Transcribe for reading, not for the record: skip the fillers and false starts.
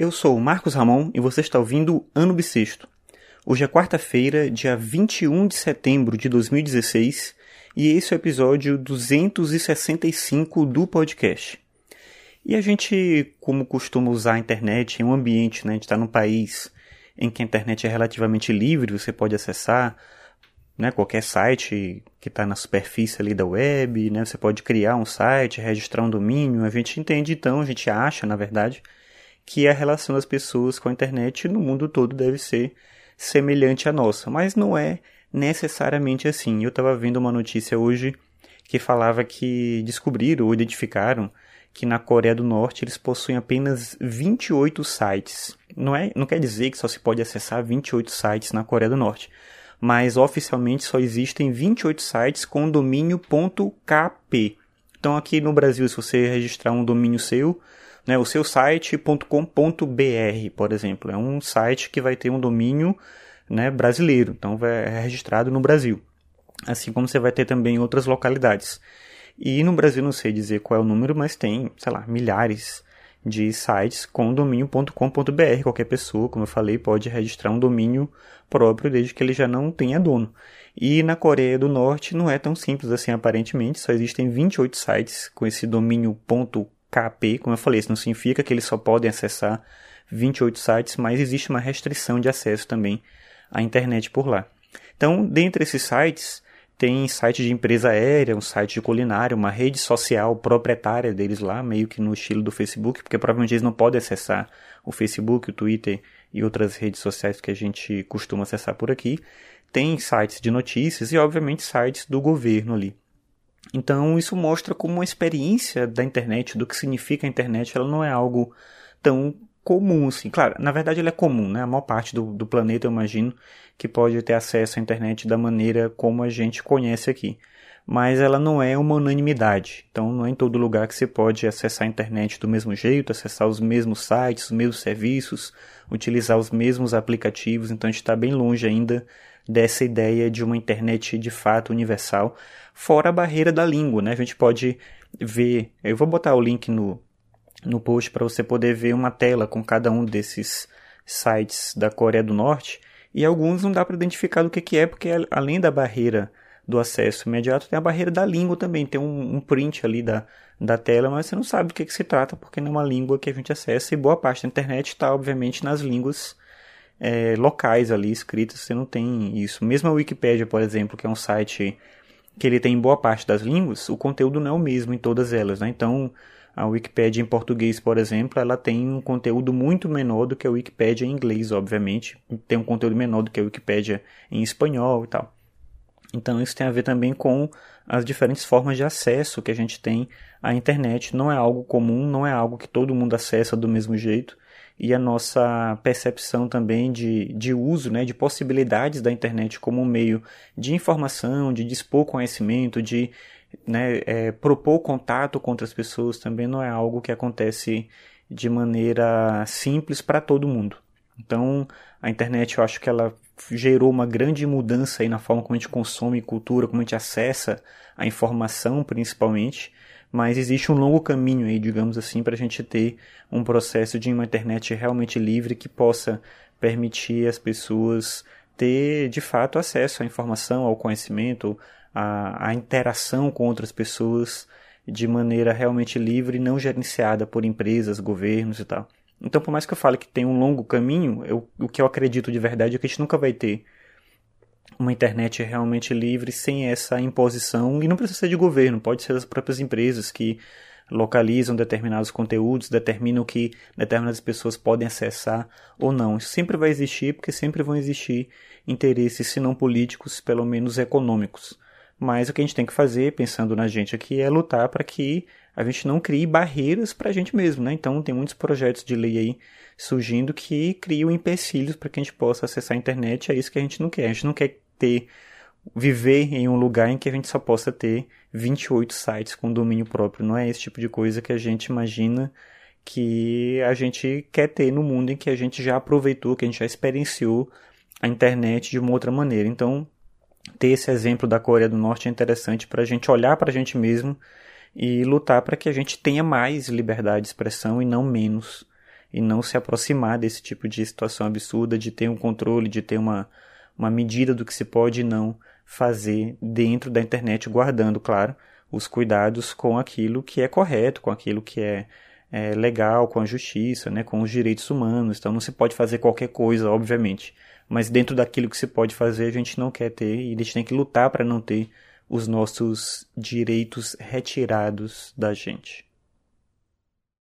Eu sou o Marcos Ramon e você está ouvindo Ano Bissexto. Hoje é quarta-feira, dia 21 de setembro de 2016, e esse é o episódio 265 do podcast. E a gente, como costuma usar a internet em um ambiente, né? A gente está num país em que a internet é relativamente livre, você pode acessar, né, qualquer site que está na superfície ali da web, né? Você pode criar um site, registrar um domínio. A gente entende, então, a gente acha, na verdade, que a relação das pessoas com a internet no mundo todo deve ser semelhante à nossa, mas não é necessariamente assim. Eu estava vendo uma notícia hoje que falava que descobriram ou identificaram que na Coreia do Norte eles possuem apenas 28 sites. Não quer dizer que só se pode acessar 28 sites na Coreia do Norte, mas oficialmente só existem 28 sites com domínio .kp. Então aqui no Brasil, se você registrar um domínio seu, né, o seu site.com.br, por exemplo, é um site que vai ter um domínio, né, brasileiro, então é registrado no Brasil, assim como você vai ter também em outras localidades. E no Brasil não sei dizer qual é o número, mas tem, sei lá, milhares de sites com domínio.com.br. Qualquer pessoa, como eu falei, pode registrar um domínio próprio desde que ele já não tenha dono. E na Coreia do Norte não é tão simples assim, aparentemente, só existem 28 sites com esse domínio.kp, como eu falei, isso não significa que eles só podem acessar 28 sites, mas existe uma restrição de acesso também à internet por lá. Então, dentre esses sites, tem site de empresa aérea, um site de culinária, uma rede social proprietária deles lá, meio que no estilo do Facebook, porque provavelmente eles não podem acessar o Facebook, o Twitter e outras redes sociais que a gente costuma acessar por aqui. Tem sites de notícias e, obviamente, sites do governo ali. Então, isso mostra como a experiência da internet, do que significa a internet, ela não é algo tão comum, assim. Claro, na verdade ela é comum, né? A maior parte do planeta, eu imagino, que pode ter acesso à internet da maneira como a gente conhece aqui. Mas ela não é uma unanimidade. Então, não é em todo lugar que você pode acessar a internet do mesmo jeito, acessar os mesmos sites, os mesmos serviços, utilizar os mesmos aplicativos. Então, a gente está bem longe ainda dessa ideia de uma internet de fato universal, fora a barreira da língua, né? A gente pode ver, eu vou botar o link no post para você poder ver uma tela com cada um desses sites da Coreia do Norte, e alguns não dá para identificar do que é, porque além da barreira do acesso imediato, tem a barreira da língua também, tem um print ali da tela, mas você não sabe do que se trata, porque não é uma língua que a gente acessa, e boa parte da internet está, obviamente, nas línguas locais ali escritas, você não tem isso. Mesmo a Wikipédia, por exemplo, que é um site que ele tem boa parte das línguas, o conteúdo não é o mesmo em todas elas, né? Então, a Wikipédia em português, por exemplo, ela tem um conteúdo muito menor do que a Wikipédia em inglês, obviamente. Tem um conteúdo menor do que a Wikipédia em espanhol e tal. Então, isso tem a ver também com as diferentes formas de acesso que a gente tem à internet. Não é algo comum, não é algo que todo mundo acessa do mesmo jeito. E a nossa percepção também de uso, né, de possibilidades da internet como um meio de informação, de dispor conhecimento, de, né, propor contato com outras pessoas também não é algo que acontece de maneira simples para todo mundo. Então, a internet, eu acho que ela gerou uma grande mudança aí na forma como a gente consome cultura, como a gente acessa a informação, principalmente, mas existe um longo caminho aí, digamos assim, para a gente ter um processo de uma internet realmente livre que possa permitir as pessoas ter, de fato, acesso à informação, ao conhecimento, à interação com outras pessoas de maneira realmente livre e não gerenciada por empresas, governos e tal. Então, por mais que eu fale que tem um longo caminho, o que eu acredito de verdade é que a gente nunca vai ter uma internet realmente livre sem essa imposição, e não precisa ser de governo, pode ser das próprias empresas que localizam determinados conteúdos, determinam que determinadas pessoas podem acessar ou não. Isso sempre vai existir, porque sempre vão existir interesses, se não políticos, pelo menos econômicos. Mas o que a gente tem que fazer, pensando na gente aqui, é lutar para que a gente não crie barreiras para a gente mesmo, né? Então, tem muitos projetos de lei aí surgindo que criam empecilhos para que a gente possa acessar a internet. É isso que a gente não quer. A gente não quer viver em um lugar em que a gente só possa ter 28 sites com domínio próprio. Não é esse tipo de coisa que a gente imagina que a gente quer ter no mundo em que a gente já aproveitou, que a gente já experienciou a internet de uma outra maneira. Então, ter esse exemplo da Coreia do Norte é interessante para a gente olhar para a gente mesmo e lutar para que a gente tenha mais liberdade de expressão e não menos. e não se aproximar desse tipo de situação absurda, de ter um controle, de ter uma medida do que se pode e não fazer dentro da internet, guardando, claro, os cuidados com aquilo que é correto, com aquilo que é legal, com a justiça, né, com os direitos humanos. Então não se pode fazer qualquer coisa, obviamente, mas dentro daquilo que se pode fazer a gente não quer ter, e a gente tem que lutar para não ter os nossos direitos retirados da gente.